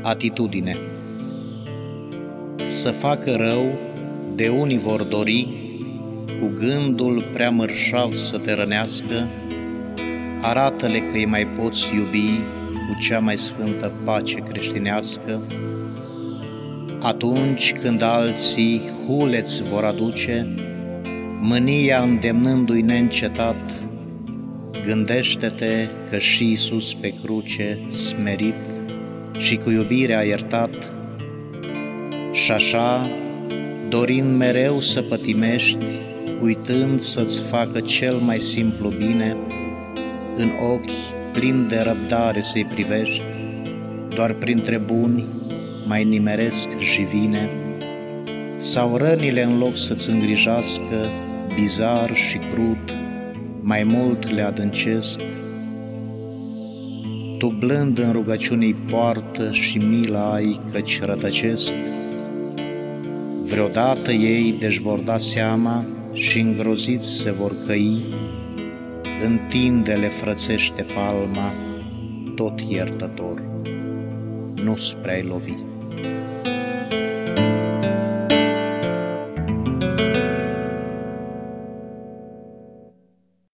atitudine. Să facă rău, de unii vor dori, cu gândul prea mărșav să te rănească, arată-le că îi mai poți iubi cu cea mai sfântă pace creștinească. Atunci când alții huleți vor aduce, mânia îndemnându-i neîncetat, gândește-te că și Iisus pe cruce, smerit și cu iubire a iertat, și așa, dorind mereu să pătimești, uitând să-ți facă cel mai simplu bine, în ochi plini de răbdare să-i privești, doar printre buni mai nimeresc jivine, sau rănile în loc să-ți îngrijească, bizar și crud, mai mult le adâncesc. Tu blând în rugăciunii poartă și milă ai, căci rătăcesc. Vreodată ei de-și vor da seama și îngroziți se vor căi, întinde-le frățește palma, tot iertător, nu spre a-i lovi.